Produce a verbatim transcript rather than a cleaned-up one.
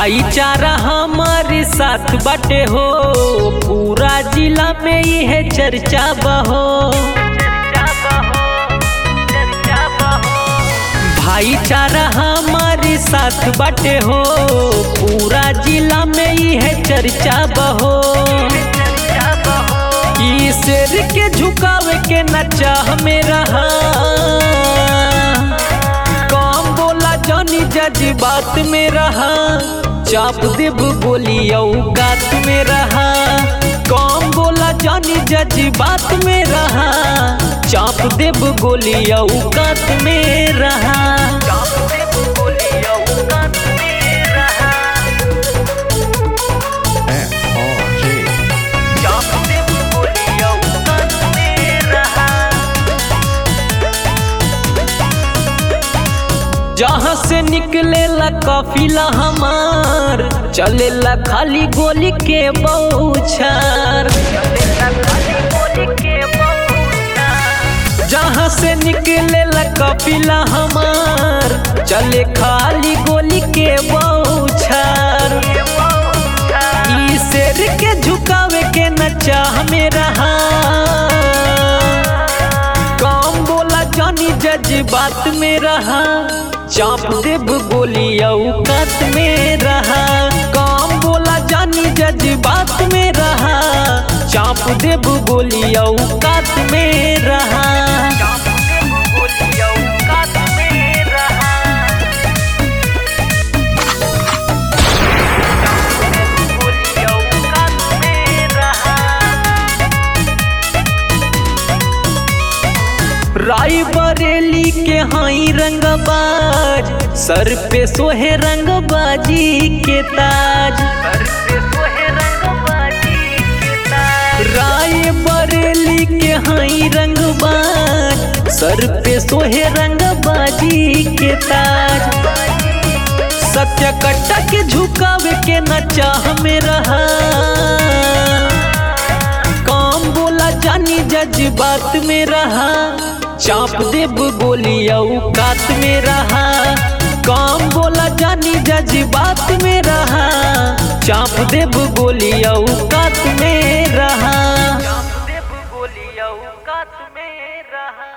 भाईचारा हमारे साथ बाटे हो, पूरा जिला में यह चर्चा बहो। भाईचारा हमारे साथ बाटे हो, पूरा जिला में यह चर्चा बहो। ई शेर के झुकावे के नचा हमें रहा, काम बोला जानी जज्बात में रहा, चाप देव गोली औकात में रहा। काम बोला जानी जज्बात में रहा, चाप देव गोली औकात में रहा। जहाँ से निकलेला काफिला हमार, चलेला खाली गोली के बौछार। जहाँ से निकलेला काफिला हमार, चले खाली गोली के बौछार। ई शेर के झुकावे के नचा हमें रहा, काम बोला जानी जज्बात में रहा, चाप देव गोली औकात में रहा। काम बोला जानी जज्बात में रहा, चाप देव गोली औकात में रहा। रायबरेली के हाई रंगबाज, सर पे सोहे रंगबाजी के ताज। रायबरेली के हाई रंगबाज, सर पे सोहे रंगबाजी के ताज। सत्य कट्टा के झुकावे के नचा हमें रहा, काम बोला जानी जज्बात में रहा, चाप देव गोली औकात में रहा। काम बोला जानी जज्बात में रहा, चाप देव गोली औकात में रहा। चाप देव गोली औकात में रहा।